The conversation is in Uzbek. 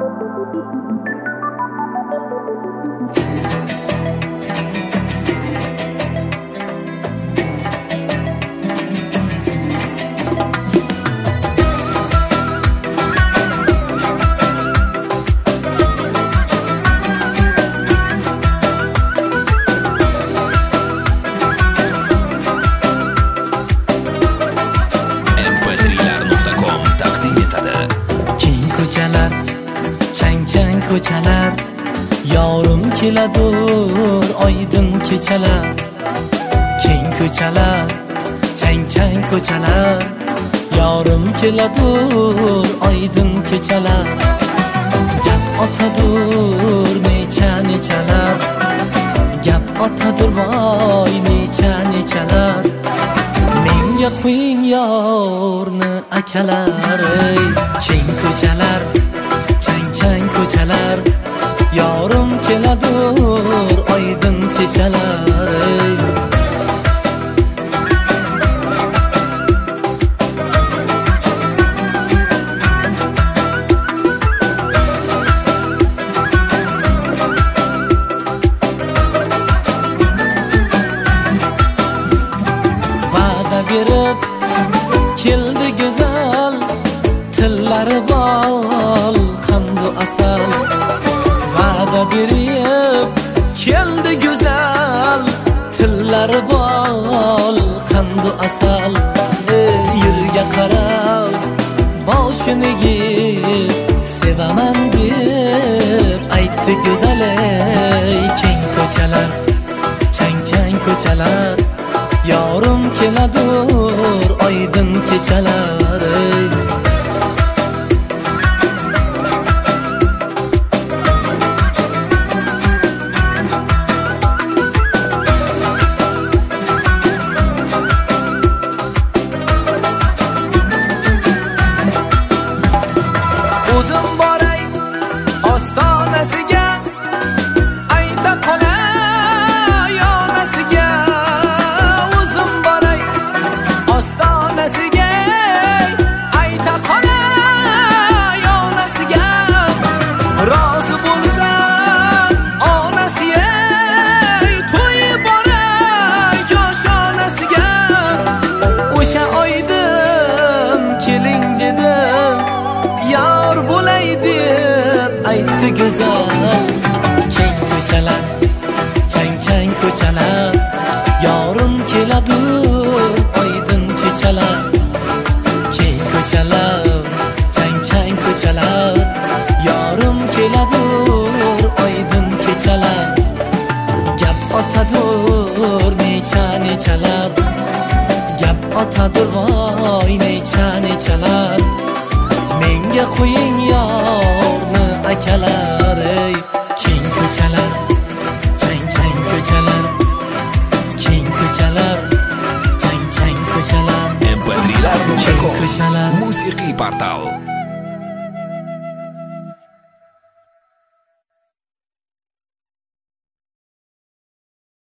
ko'chalar, yorim keladur oydin kechalar. Keng ko'chalar, chang-chang ko'chalar, yorim keladur oydin kechalar. Gap otadur necha-nechalar, gap otadur voy necha-nechalar. Menga qo'ying yorni akalar, keng ko'chalar, chang ko'chalar, yorim keladur oydin kechalar. Va'da berib keldi go'zal, tillari bol qandu asal. Va'da berib keldi go'zal, tillari bol qandu asal. Yerga qarab boshini egib, sevaman deb aytdi go'zal. Keng ko'chalar, chang-chang ko'chalar, yorim keladur oydin kechalar. O'zim boray ostonasiga, ayta qolay yonasiga. O'zim boray ostonasiga, ayta qolay yonasiga. Rozi bo'lsa onasiga, to'yib boray koshonasiga. O'sha oydin keling dedim, yor bo'lay deb aytdi go'zal. Keng ko'chalar, chang-chang ko'chalar, yorim keladur oydin kechalar. Keng ko'chalar, chang-chang ko'chalar, yorim keladur oydin kechalar. Gap otadur necha-nechalar, gap otadur voy necha-nechalar. Menga qo'ying yorni akalar, keng ko'chalar, chang-chang ko'chalar, keng ko'chalar, chang-chang ko'chalar. MP3lar.com Keng ko'chalar, musiqiy portal.